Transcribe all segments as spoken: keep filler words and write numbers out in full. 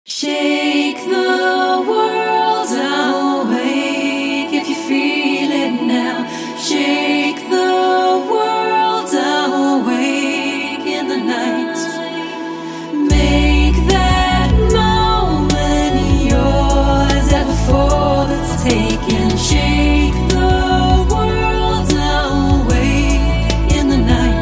Shake the world awake if you feel it now. Shake the world awake in the night. Make that moment yours ever before that's taken. Shake the world awake in the night.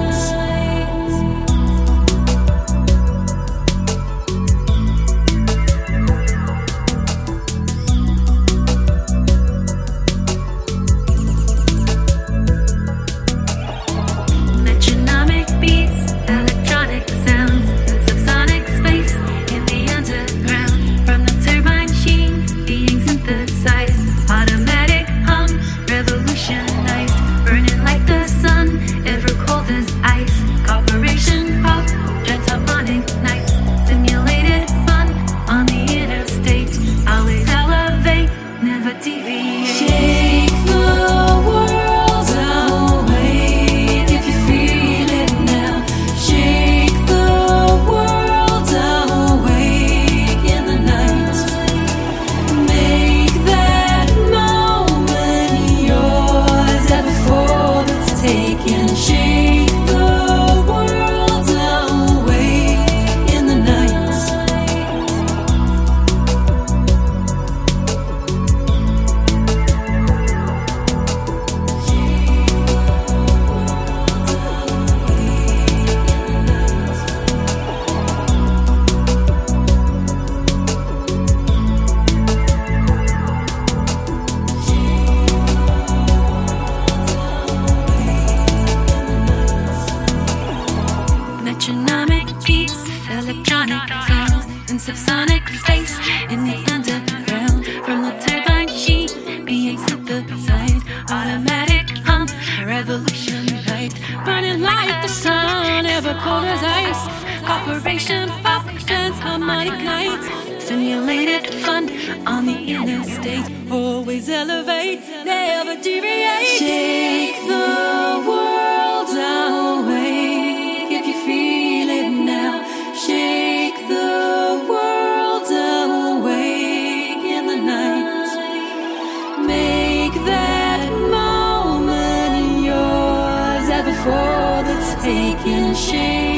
Metronomic beats, electronic sounds in subsonic space in the underground. From the turbine sheet being synthesized, automatic hum, revolution light, burning like the sun, ever cold as ice. Corporation functions, harmonic nights, simulated fun on the interstate. Always elevate, never deviate. Shake the world awake if you feel it now. Shake the world awake in the night. Make that moment yours ever before that's taken. Shake